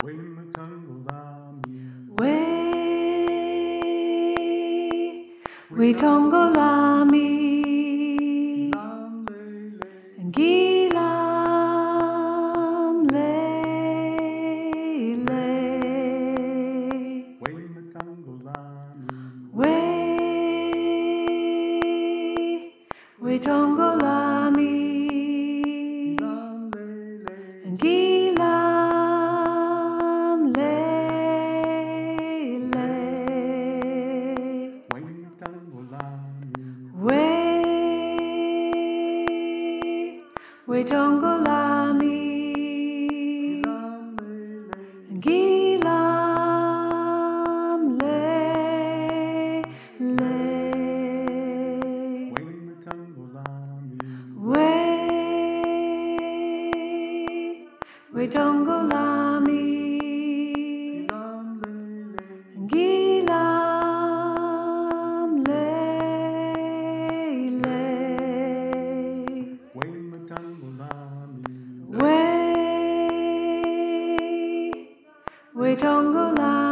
We tongolami gilam lele we tongolami gilam lele we tongolami gilam lele we tongolami gilam lele we tongolami